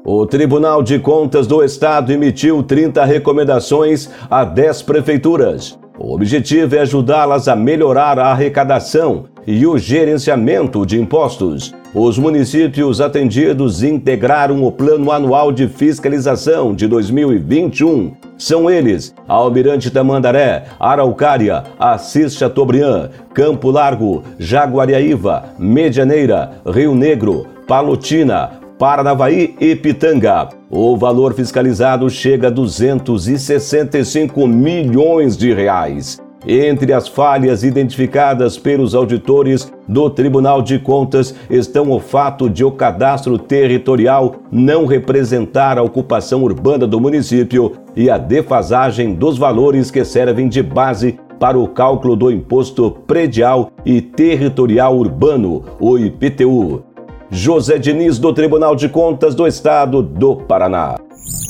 O Tribunal de Contas do Estado emitiu 30 recomendações a 10 prefeituras. O objetivo é ajudá-las a melhorar a arrecadação e o gerenciamento de impostos. Os municípios atendidos integraram o Plano Anual de Fiscalização de 2021. São eles: Almirante Tamandaré, Araucária, Assis Chateaubriand, Campo Largo, Jaguariaíva, Medianeira, Rio Negro, Palotina, Paranavaí e Pitanga. O valor fiscalizado chega a 265 milhões de reais. Entre as falhas identificadas pelos auditores do Tribunal de Contas estão o fato de o cadastro territorial não representar a ocupação urbana do município e a defasagem dos valores que servem de base para o cálculo do Imposto Predial e Territorial Urbano, o IPTU. José Diniz, do Tribunal de Contas do Estado do Paraná.